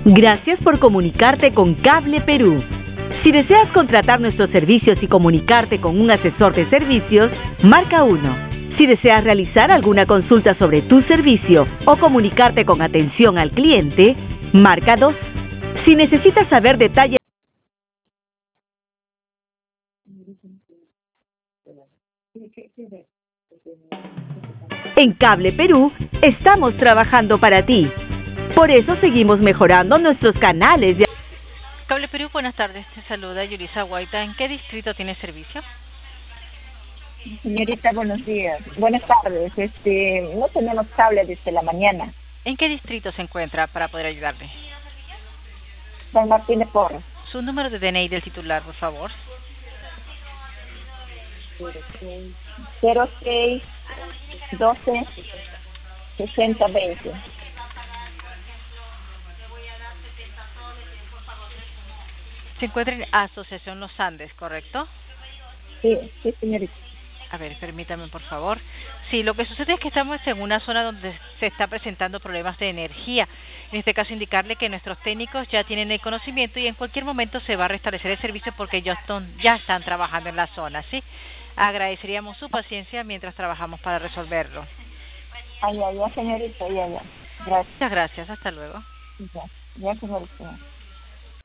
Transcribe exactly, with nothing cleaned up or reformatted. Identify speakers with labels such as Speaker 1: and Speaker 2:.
Speaker 1: Gracias por comunicarte con Cable Perú. Si deseas contratar nuestros servicios y comunicarte con un asesor de servicios, marca uno. Si deseas realizar alguna consulta sobre tu servicio o comunicarte con atención al cliente, marca dos. Si necesitas saber detalles en Cable Perú, estamos trabajando para ti. Por eso seguimos mejorando nuestros canales de...
Speaker 2: Cable Perú, buenas tardes. Te saluda Yulisa Guaita. ¿En qué distrito tiene servicio?
Speaker 3: Señorita, buenos días. Buenas tardes. Este, no tenemos cable desde la mañana.
Speaker 2: ¿En qué distrito se encuentra para poder ayudarle?
Speaker 3: San Martín de Porres.
Speaker 2: Su número de D N I del titular, por favor.
Speaker 3: cero seis doce sesenta veinte.
Speaker 2: Se encuentra en Asociación Los Andes, ¿correcto?
Speaker 3: Sí, sí, señorita.
Speaker 2: A ver, permítame, por favor. Sí, lo que sucede es que estamos en una zona donde se está presentando problemas de energía. En este caso, indicarle que nuestros técnicos ya tienen el conocimiento y en cualquier momento se va a restablecer el servicio porque ya están, ya están trabajando en la zona, ¿sí? Agradeceríamos su paciencia mientras trabajamos para resolverlo.
Speaker 3: Ah, ya, ya, señorita, ya, ya. Gracias.
Speaker 2: Muchas gracias. Hasta luego.
Speaker 3: Ya, ya, señorita.